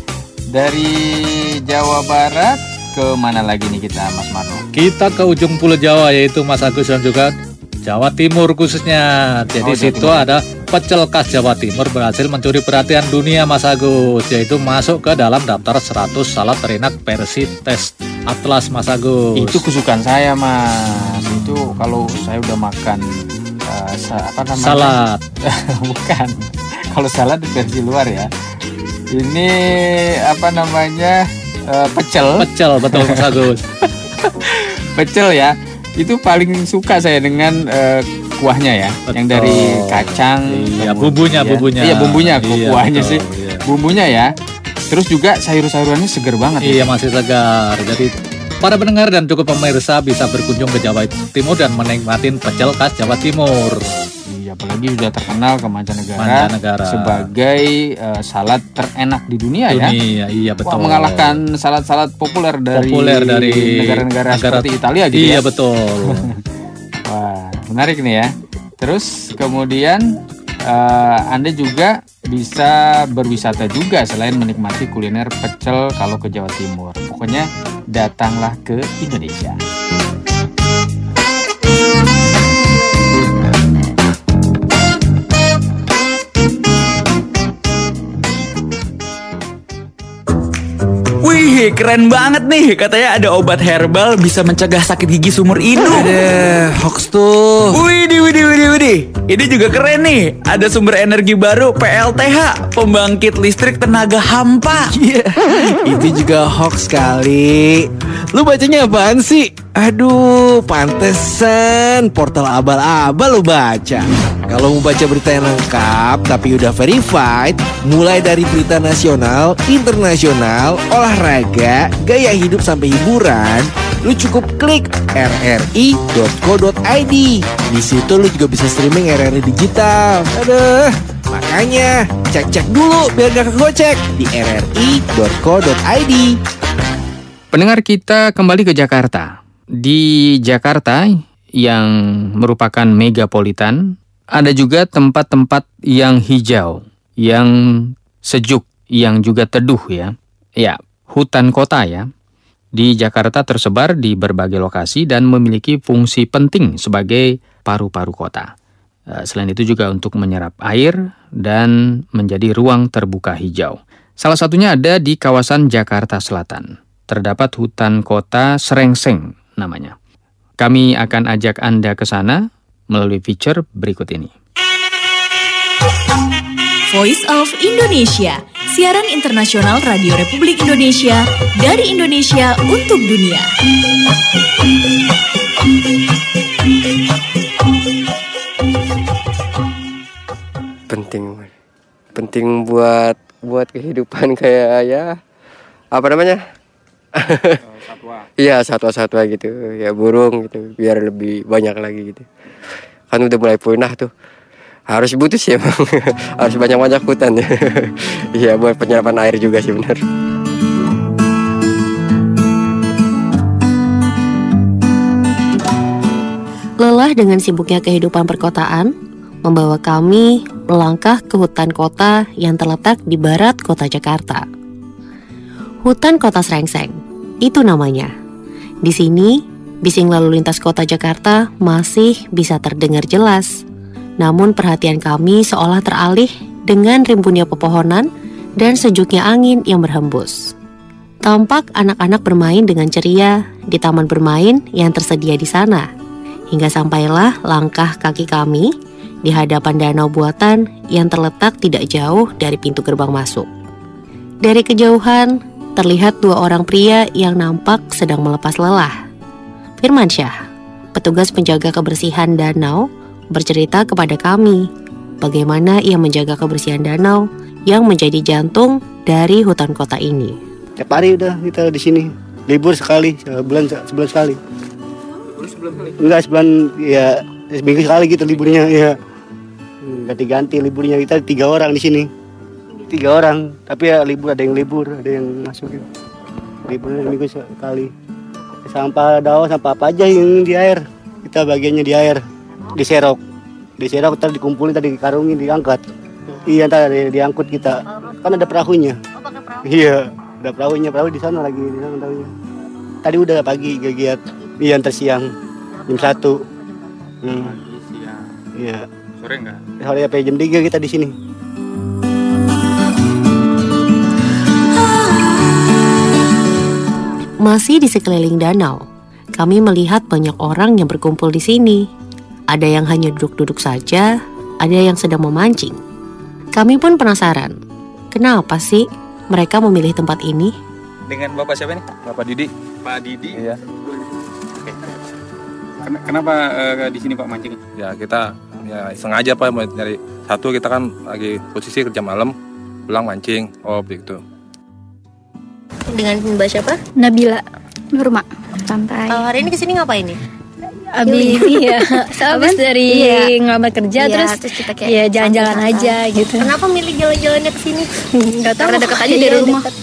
Dari Jawa Barat ke mana lagi nih kita, Mas Marno? Kita ke ujung Pulau Jawa, yaitu Mas Agus dan juga Jawa Timur khususnya. Jadi Oh, Jawa situ Timur. ada pecel khas Jawa Timur berhasil mencuri perhatian dunia Mas Agus, yaitu masuk ke dalam daftar seratus salad terenak versi tes Atlas Mas Agus. Itu kesukaan saya, Mas. Itu kalau saya udah makan uh, sa- apa namanya? Salad. Bukan. Kalau salad versi luar ya. Ini apa namanya? Uh, pecel. Pecel, betul Mas Agus. Pecel ya. Itu paling suka saya dengan uh, kuahnya ya, Betul. yang dari kacang. Iya, kemudian- bumbunya, bumbunya. Iya, bumbunya, kok Iya, kuahnya betul, sih. iya. Bumbunya ya. Terus juga sayur-sayurannya seger banget. Iya, masih segar. Jadi para pendengar dan cukup pemirsa bisa berkunjung ke Jawa Timur dan menikmati pecel khas Jawa Timur. Iya, apalagi sudah terkenal ke mancanegara, Mancanegara. sebagai uh, salad terenak di dunia, ya. Dunia, iya betul. Wah, mengalahkan salad-salad populer dari Populer dari negara-negara negara- seperti Italia gitu Iya ya. betul. Wah, menarik nih ya. Terus kemudian uh, Anda juga bisa berwisata juga selain menikmati kuliner pecel kalau ke Jawa Timur. Pokoknya datanglah ke Indonesia. Wih, keren banget nih. Katanya ada obat herbal bisa mencegah sakit gigi seumur hidup. Ada hoax tuh. Widih, widih, widih, widih. Ini juga keren nih. Ada sumber energi baru P L T H, pembangkit listrik tenaga hampa. Iya, itu juga hoax kali. Lu bacanya apaan sih? Aduh, pantesan portal abal-abal lu baca. Kalau mau baca berita yang lengkap tapi udah verified, mulai dari berita nasional, internasional, olahraga, gaya hidup sampai hiburan, lu cukup klik r r i dot co dot i d. Di situ lu juga bisa streaming R R I digital. Aduh, makanya cek-cek dulu biar gak kegocek di r r i dot co dot i d. Pendengar kita kembali ke Jakarta. Di Jakarta yang merupakan megapolitan, ada juga tempat-tempat yang hijau, yang sejuk, yang juga teduh ya. Ya, hutan kota ya. Di Jakarta tersebar di berbagai lokasi dan memiliki fungsi penting sebagai paru-paru kota. Selain itu juga untuk menyerap air dan menjadi ruang terbuka hijau. Salah satunya ada di kawasan Jakarta Selatan. Terdapat hutan kota Srengseng namanya. Kami akan ajak Anda ke sana melalui feature berikut ini. Voice of Indonesia, siaran internasional Radio Republik Indonesia dari Indonesia untuk dunia. Penting, penting buat buat kehidupan kayak ya apa namanya? Satwa. Iya, satwa-satwa gitu, ya burung gitu, biar lebih banyak lagi gitu. Kan udah mulai punah tuh. Harus butuh sih emang. Harus banyak-banyak hutan. Iya, buat penyerapan air juga sih benar. Lelah dengan sibuknya kehidupan perkotaan, membawa kami melangkah ke hutan kota yang terletak di barat kota Jakarta. Hutan Kota Srengseng, itu namanya. Di sini, bising lalu lintas kota Jakarta masih bisa terdengar jelas. Namun perhatian kami seolah teralih dengan rimbunnya pepohonan dan sejuknya angin yang berhembus. Tampak anak-anak bermain dengan ceria di taman bermain yang tersedia di sana. Hingga sampailah langkah kaki kami di hadapan danau buatan yang terletak tidak jauh dari pintu gerbang masuk. Dari kejauhan, terlihat dua orang pria yang nampak sedang melepas lelah. Firmansyah, petugas penjaga kebersihan danau, bercerita kepada kami bagaimana ia menjaga kebersihan danau yang menjadi jantung dari hutan kota ini. Tiap hari udah kita di sini, libur sekali, sebulan sebulan sekali. Enggak, sebulan ya seminggu sekali gitu liburnya ya. Ganti-ganti liburnya, kita tiga orang di sini. Tiga orang, tapi ya libur, ada yang libur, ada yang masuk gitu. Liburnya seminggu sekali. Sampah daun, sampah apa aja yang di air, kita bagiannya di air, diserok. Diserok, ntar dikumpulin, tadi dikarungin, diangkat. Iya, ntar diangkut kita. Kan ada perahunya. Iya, ada perahunya, perahu di sana lagi, di sana perahunya. Tadi udah pagi giat, iya ntar siang, jam satu. Hmm. Iya. Sore enggak? Sore sampai jam tiga kita di sini. Masih di sekeliling danau, kami melihat banyak orang yang berkumpul di sini. Ada yang hanya duduk-duduk saja, ada yang sedang memancing. Kami pun penasaran, kenapa sih mereka memilih tempat ini? Dengan Bapak siapa nih? Bapak Didi. Pak Didi? Iya. Oke. Kenapa uh, di sini Pak mancing? Ya kita ya sengaja Pak mau nyari. Satu kita kan lagi posisi kerja malam, pulang mancing. Oh begitu. Dengan Mbak siapa? Nabila Nurma. Santai. Uh, hari ini kesini ngapain nih? Abis iya, abis dari iya. ngelamar kerja iya, terus, terus kita kayak ya jalan-jalan aja gitu. Kenapa milih jalan-jalannya kesini? Gak tahu, karena dekat aja iya, dari rumah. Deket.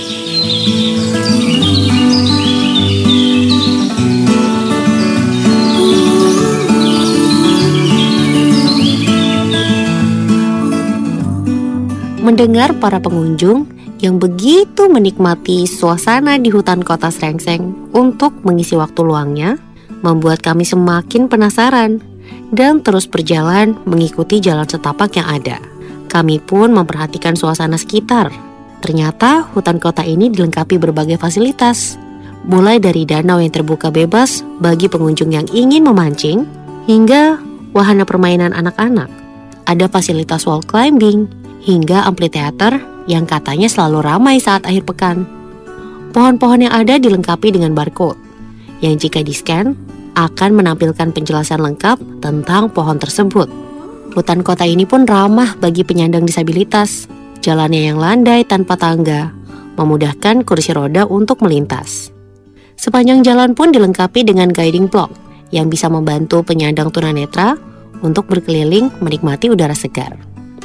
Mendengar para pengunjung yang begitu menikmati suasana di hutan kota Srengseng untuk mengisi waktu luangnya, membuat kami semakin penasaran dan terus berjalan mengikuti jalan setapak yang ada. Kami pun memperhatikan suasana sekitar. Ternyata hutan kota ini dilengkapi berbagai fasilitas, mulai dari danau yang terbuka bebas bagi pengunjung yang ingin memancing, hingga wahana permainan anak-anak. Ada fasilitas wall climbing, hingga amphitheater yang katanya selalu ramai saat akhir pekan. Pohon-pohon yang ada dilengkapi dengan barcode, yang jika di-scan akan menampilkan penjelasan lengkap tentang pohon tersebut. Hutan kota ini pun ramah bagi penyandang disabilitas. Jalannya yang landai tanpa tangga, memudahkan kursi roda untuk melintas. Sepanjang jalan pun dilengkapi dengan guiding block yang bisa membantu penyandang tunanetra untuk berkeliling menikmati udara segar.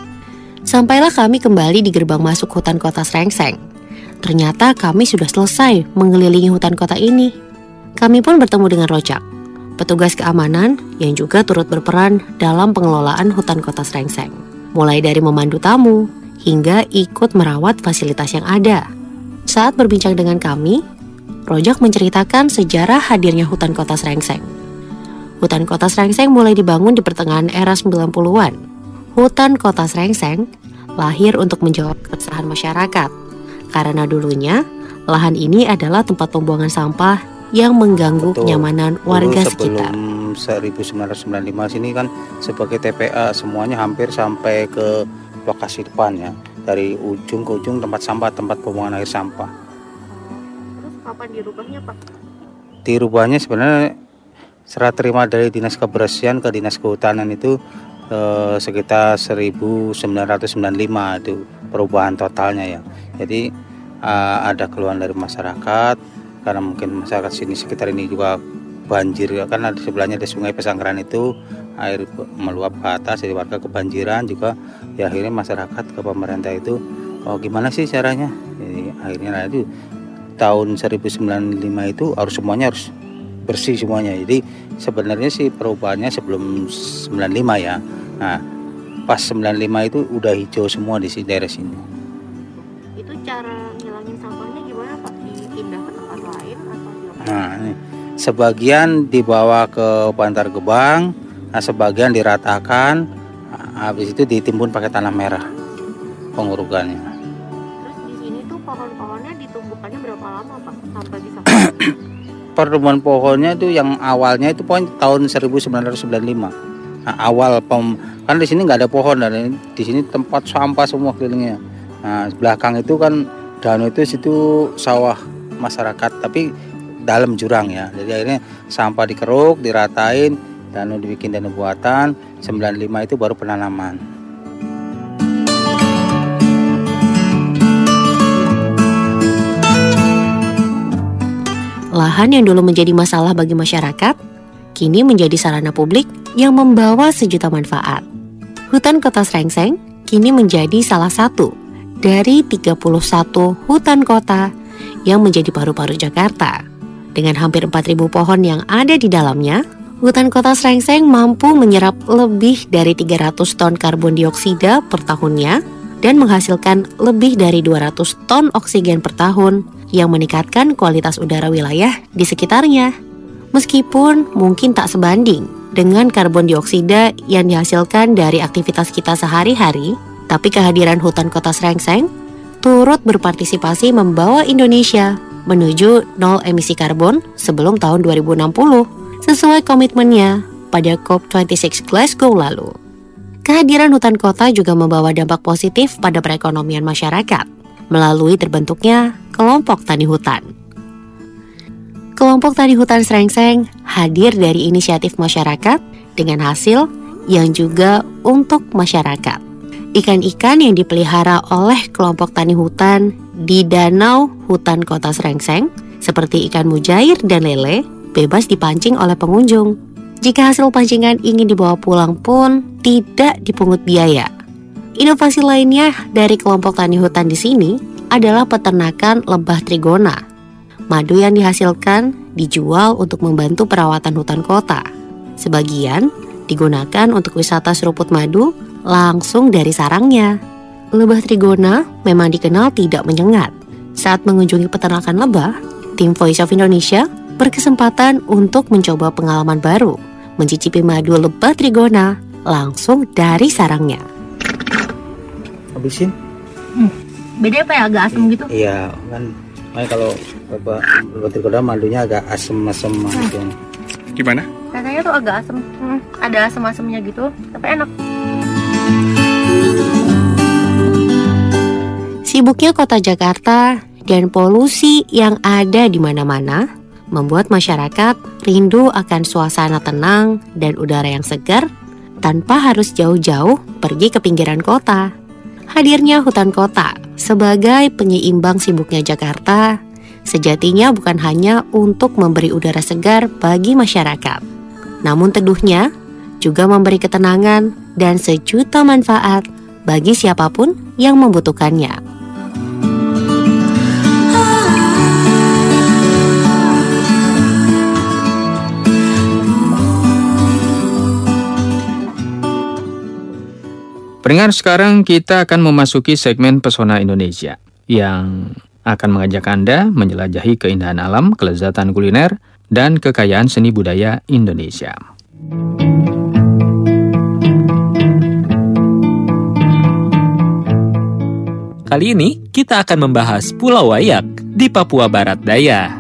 Sampailah kami kembali di gerbang masuk hutan kota Srengseng. Ternyata kami sudah selesai mengelilingi hutan kota ini. Kami pun bertemu dengan Rojak, petugas keamanan yang juga turut berperan dalam pengelolaan hutan kota Srengseng. Mulai dari memandu tamu, hingga ikut merawat fasilitas yang ada. Saat berbincang dengan kami, Rojak menceritakan sejarah hadirnya hutan kota Srengseng. Hutan kota Srengseng mulai dibangun di pertengahan era sembilan puluhan. Hutan kota Srengseng lahir untuk menjawab keresahan masyarakat, karena dulunya lahan ini adalah tempat pembuangan sampah yang mengganggu Betul. kenyamanan warga Dulu sekitar. Sebelum seribu sembilan ratus sembilan puluh lima sini kan sebagai T P A semuanya hampir sampai ke lokasi depan ya, dari ujung ke ujung tempat sampah, tempat pembuangan air sampah. Terus kapan dirubahnya Pak? Dirubahnya sebenarnya serah terima dari Dinas Kebersihan ke Dinas Kehutanan itu eh, sekitar seribu sembilan ratus sembilan puluh lima itu perubahan totalnya ya. Jadi eh, ada keluhan dari masyarakat karena mungkin masyarakat sini sekitar ini juga banjir, kan di sebelahnya ada Sungai Pesanggeran itu air meluap ke atas, jadi warga kebanjiran juga. Ya akhirnya masyarakat ke pemerintah itu, oh gimana sih caranya? Jadi akhirnya nah, itu tahun seribu sembilan ratus sembilan puluh lima itu harus semuanya harus bersih semuanya. Jadi sebenarnya sih perubahannya sebelum sembilan puluh lima ya. Nah pas sembilan puluh lima itu udah hijau semua di sini, daerah sini. Itu cara ngilangin sampahnya gimana Pak? Dipindah ke tempat lain atau gimana? Nah ini sebagian dibawa ke Bantar Gebang, nah sebagian diratakan, nah, habis itu ditimbun pakai tanah merah pengurukannya. Terus di sini tuh pohon-pohonnya ditumbukannya berapa lama Pak sampai bisa? Pertumbuhan pohonnya itu yang awalnya itu pohon tahun seribu sembilan ratus sembilan puluh lima. Nah, awal pem, kan di sini nggak ada pohon, dan di sini tempat sampah semua kelilingnya. Nah belakang itu kan danau itu situ sawah masyarakat, tapi dalam jurang ya. Jadi akhirnya sampah dikeruk, diratain, danau dibikin danau buatan. sembilan puluh lima itu baru penanaman. Lahan yang dulu menjadi masalah bagi masyarakat, kini menjadi sarana publik yang membawa sejuta manfaat. Hutan Kota Srengseng kini menjadi salah satu dari tiga puluh satu hutan kota yang menjadi paru-paru Jakarta. Dengan hampir empat ribu pohon yang ada di dalamnya, hutan kota Srengseng mampu menyerap lebih dari tiga ratus ton karbon dioksida per tahunnya dan menghasilkan lebih dari dua ratus ton oksigen per tahun yang meningkatkan kualitas udara wilayah di sekitarnya. Meskipun mungkin tak sebanding dengan karbon dioksida yang dihasilkan dari aktivitas kita sehari-hari, tapi kehadiran hutan kota Srengseng turut berpartisipasi membawa Indonesia menuju nol emisi karbon sebelum tahun dua ribu enam puluh, sesuai komitmennya pada COP dua puluh enam Glasgow lalu. Kehadiran hutan kota juga membawa dampak positif pada perekonomian masyarakat melalui terbentuknya kelompok tani hutan. Kelompok tani hutan Srengseng hadir dari inisiatif masyarakat dengan hasil yang juga untuk masyarakat. Ikan-ikan yang dipelihara oleh kelompok tani hutan di danau hutan kota Srengseng seperti ikan mujair dan lele bebas dipancing oleh pengunjung. Jika hasil pancingan ingin dibawa pulang pun tidak dipungut biaya. Inovasi lainnya dari kelompok tani hutan di sini adalah peternakan lebah trigona. Madu yang dihasilkan dijual untuk membantu perawatan hutan kota. Sebagian digunakan untuk wisata seruput madu langsung dari sarangnya. Lebah trigona memang dikenal tidak menyengat. Saat mengunjungi peternakan lebah, tim Voice of Indonesia berkesempatan untuk mencoba pengalaman baru, mencicipi madu lebah trigona langsung dari sarangnya. Habisin? Hmm. Beda apa ya, agak asam gitu? Iya, kan makanya kalau lebah lebah trigona madunya agak asem-asem hmm. gitu. Gimana? Rasanya tuh agak asem, hmm, ada asem-asemnya gitu, tapi enak. Sibuknya kota Jakarta dan polusi yang ada di mana-mana membuat masyarakat rindu akan suasana tenang dan udara yang segar tanpa harus jauh-jauh pergi ke pinggiran kota. Hadirnya hutan kota sebagai penyeimbang sibuknya Jakarta sejatinya bukan hanya untuk memberi udara segar bagi masyarakat, namun teduhnya juga memberi ketenangan dan sejuta manfaat bagi siapapun yang membutuhkannya. Pendengar, sekarang kita akan memasuki segmen Pesona Indonesia yang akan mengajak Anda menjelajahi keindahan alam, kelezatan kuliner, dan kekayaan seni budaya Indonesia. Kali ini kita akan membahas Pulau Wayak di Papua Barat Daya.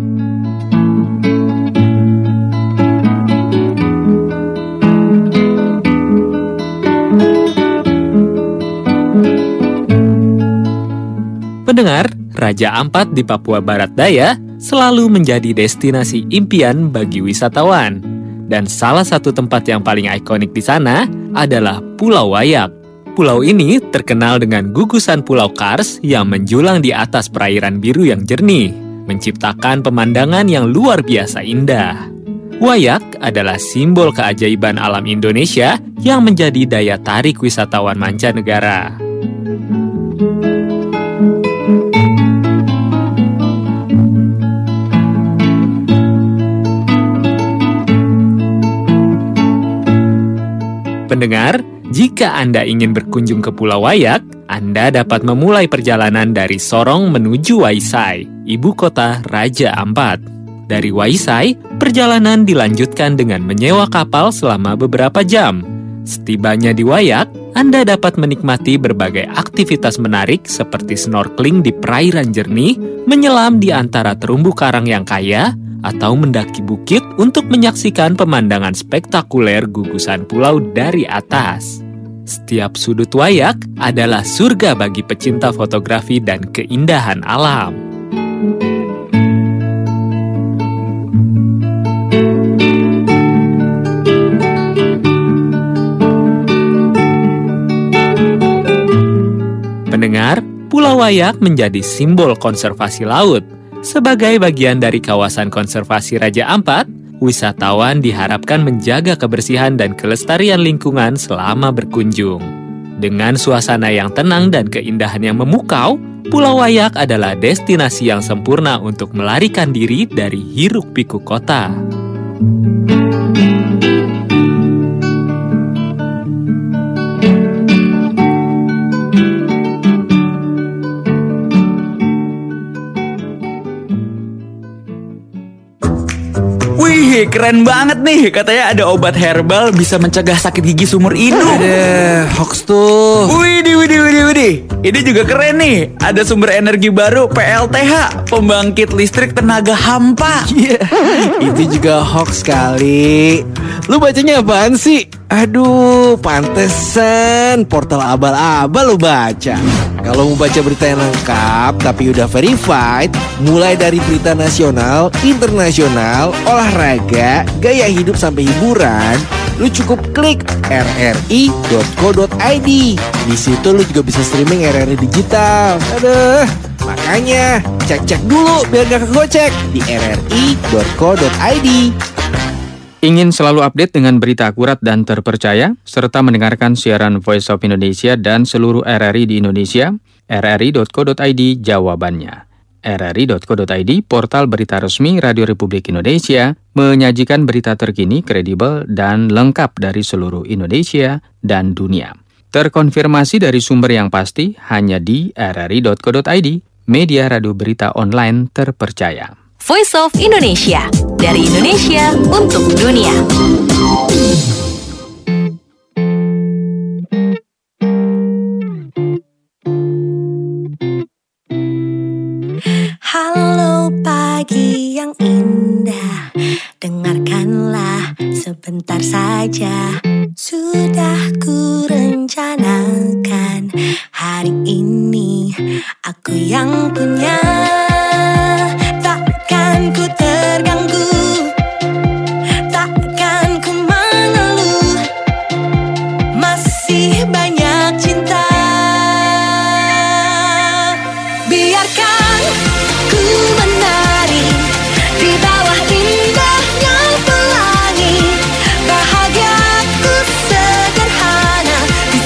Pendengar, Raja Ampat di Papua Barat Daya selalu menjadi destinasi impian bagi wisatawan. Dan salah satu tempat yang paling ikonik di sana adalah Pulau Wayak. Pulau ini terkenal dengan gugusan Pulau Kars yang menjulang di atas perairan biru yang jernih, menciptakan pemandangan yang luar biasa indah. Wayak adalah simbol keajaiban alam Indonesia yang menjadi daya tarik wisatawan mancanegara. Pendengar, jika Anda ingin berkunjung ke Pulau Wayak, Anda dapat memulai perjalanan dari Sorong menuju Waisai, ibu kota Raja Ampat. Dari Waisai, perjalanan dilanjutkan dengan menyewa kapal selama beberapa jam. Setibanya di Wayak, Anda dapat menikmati berbagai aktivitas menarik seperti snorkeling di perairan jernih, menyelam di antara terumbu karang yang kaya, atau mendaki bukit untuk menyaksikan pemandangan spektakuler gugusan pulau dari atas. Setiap sudut Wayak adalah surga bagi pecinta fotografi dan keindahan alam. Pendengar, Pulau Wayak menjadi simbol konservasi laut. Sebagai bagian dari kawasan konservasi Raja Ampat, wisatawan diharapkan menjaga kebersihan dan kelestarian lingkungan selama berkunjung. Dengan suasana yang tenang dan keindahan yang memukau, Pulau Wayak adalah destinasi yang sempurna untuk melarikan diri dari hiruk-pikuk kota. Wih, keren banget nih. Katanya ada obat herbal bisa mencegah sakit gigi seumur hidup. Ada hoax tuh. Widih, widih, widih, widih. Ini juga keren nih. Ada sumber energi baru P L T H, pembangkit listrik tenaga hampa. Yeah. Itu juga hoax kali. Lu bacanya apaan sih? Aduh, pantesan portal abal-abal lu baca. Kalau mau baca berita yang lengkap tapi udah verified, mulai dari berita nasional, internasional, olahraga, gaya hidup sampai hiburan, lu cukup klik r r i dot co dot i d. Di situ lu juga bisa streaming R R I digital. Aduh, makanya cek-cek dulu biar gak kegocek di r r i dot co dot i d. Ingin selalu update dengan berita akurat dan terpercaya, serta mendengarkan siaran Voice of Indonesia dan seluruh R R I di Indonesia? r r i dot co dot i d jawabannya. r r i dot co dot i d, portal berita resmi Radio Republik Indonesia, menyajikan berita terkini, kredibel, dan lengkap dari seluruh Indonesia dan dunia. Terkonfirmasi dari sumber yang pasti hanya di r r i dot co dot i d, media radio berita online terpercaya. Voice of Indonesia, dari Indonesia untuk dunia. Halo pagi yang indah, dengarkanlah sebentar saja. Sudah ku rencanakan hari ini, aku yang punya. Takkan ku terganggu, takkan ku mengeluh, masih banyak